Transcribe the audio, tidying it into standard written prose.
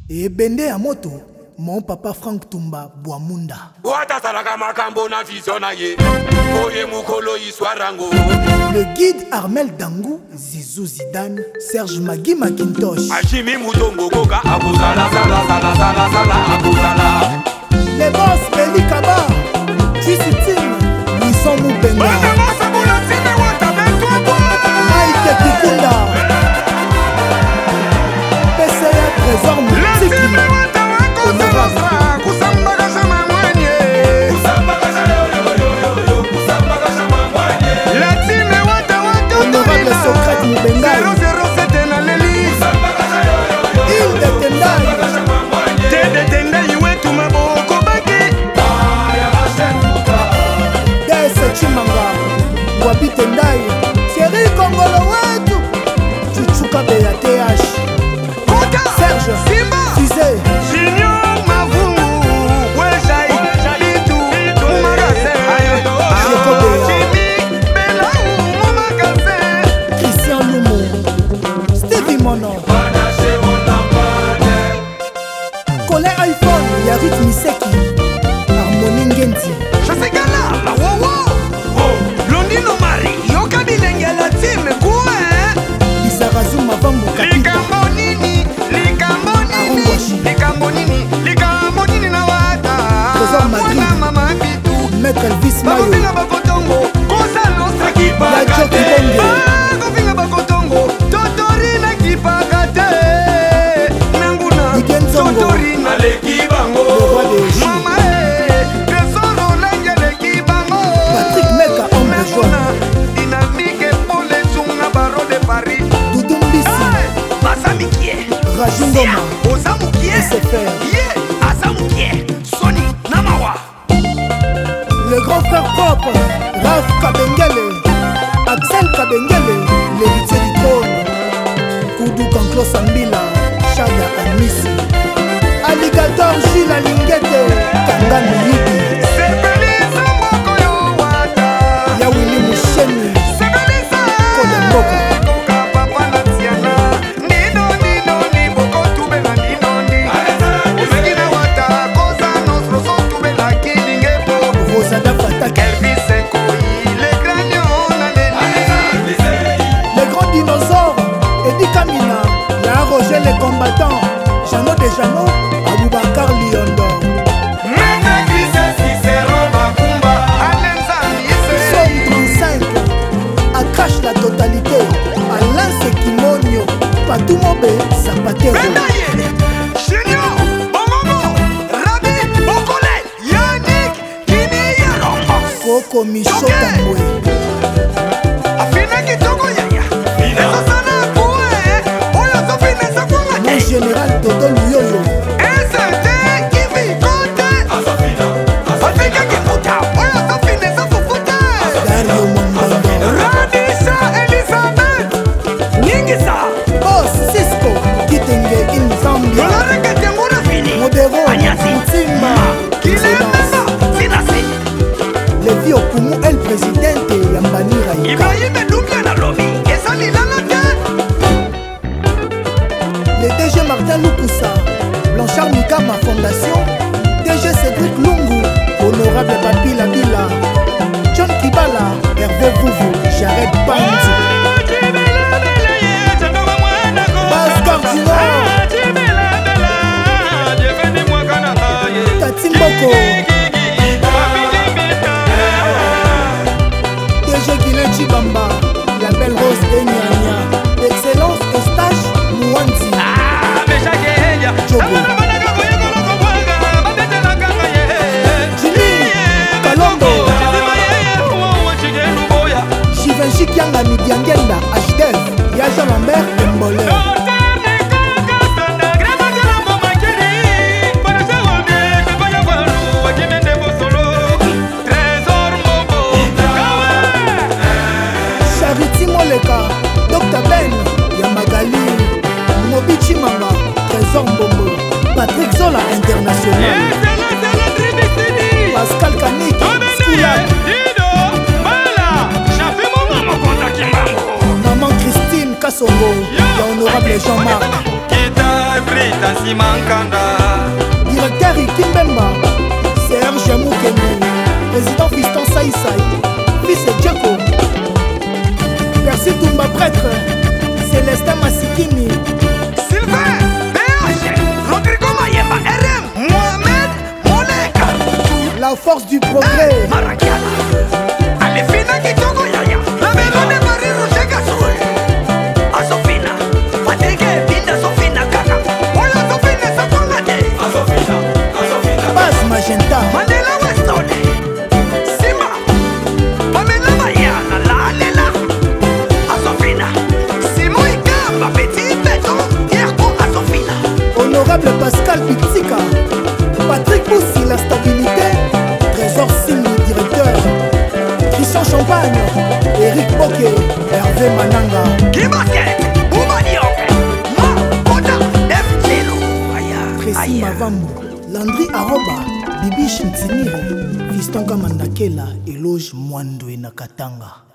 Et bende à moto, mon papa Frank Tumba Boamunda. Le guide Armel Dangou, Zizou Zidane, Serge Magui Macintosh. Les boss Beli Kaba, Juicy Tim, Nissan Moubenga, Mike Kikunda, PCA Trésor Moutiki, Honorable Socrate Moubenga, Il de Tendai, Chimanga, Wabi Tendai, Thierry Kongolo wetu, Chuchuka Beya TH, Serge, Fizé, Junior Mavungu, Wejai, Litu, Mumagase, Jimmy, Belau, Mumagase, Christian Lumo, Stevie Mono, Colin iPhone, Yarit Miseki, Harmonie Ngendi, Chasekala, la Wowo, Londino Mari, Yoka Bilenge la team, quoi? Isarazu Mavambu Kapita, Likambonini na wata, Trésor Madrid, Mama Bitu, Maître Elvis Mayo, Bakofinga Bakotongo, Gonzalo Sakipa, La Joki Bonge, Bakofinga Bakotongo, Totorina Kipakate, Nanguna, Totorina Lekibango, le roi des J, Mama Tesoro Lange Lekibango, Patrick Meka, Ombre Jaune, Dynamique pour les Zunga Baro de Paris, Doudou Mbisi, Basamikie, Rajungoma, Osamukie, SFR, Asamukie, Sony, Namawa. le grand frère propre, Raph Kabengele, Axel Kabengele, l'héritier du trône, Koudou Kanklo Sambila, Chada Anisi, Alligator Gilles Alingete, Kanga Miyibi, Yawili Moucheni, Kodemboka, Rosada Fataki, les grands dinosaures, Eddie Kamina, Y'a Roger les combattants, Jeannot de Jeannot, Aboubakar Lyondo, Somme 35, Akash la totalité, Alain Sekimonio, Patou Mobe, Zapatero, Koko Micho Tambwe, mon général Toto Luyoyo, Dario Mambando, Boss Cisco, Kitenge in Zambia, Modero, Mutsimba, Présidence, les vieux au Poumou, El Presidente, Yambani Raïka, les DG Martin Lukusa, Blanchard Mikama Fondation, DG Cédric Lungu, Honorable Papi Labila, John Kibala, Hervé Vouvou, Jared Panzi, Bas Cardino, Tati Mboko, DG Guilain Chibamba, la belle rose de Nyanya, Excellence Eustache Mouanzi, Jogo, Jimmy Kalombo, Givenchy Kianga Midiangenda, HDF, Yaja Lambert Mboleur, Charity Moleka, Dr Ben, Yamagali, Mobi Chimanga, Trésor Mbombo, Patrick Zola International, Pascal Kanik, Skoulak, Maman Christine Kassongo, il y a honorable Jean-Marc. Nancy Mankanda, directeur Ikimbemba, Serge Moukene, président Fiston Saïsaï, fils Djeko, Percy Toumba prêtre, Célestin Massikini, Sylvain, PH, Rodrigo Mayemba, RM, Mohamed, Moleka, la force du progrès, Marakiana, Alefina Kitoko Yaya, la maison de Marie Roger Gassoul, Asofina, Patrick Binda Sofina Kaka, Ola Sofina Sapangate, Asofina, Baz Magenta, Mandela Weston, Simba, Pamela Mayana, La Lela, Asofina, Simon Ikamba, Petit Beton, Yerko Asofina, honorable Pascal Pitzika, Patrick Boussi, la stabilité, Trésor Simi, directeur, Christian Champagne, Eric Boke, Hervé Mananga, Kibasket, Oumanioke, Ma, Kota, F-Chilo, Tracy Mavambo, Landry Aroba, Bibi Chimtinire, Fiston Kamandakela, Eloge Mwando et Nakatanga.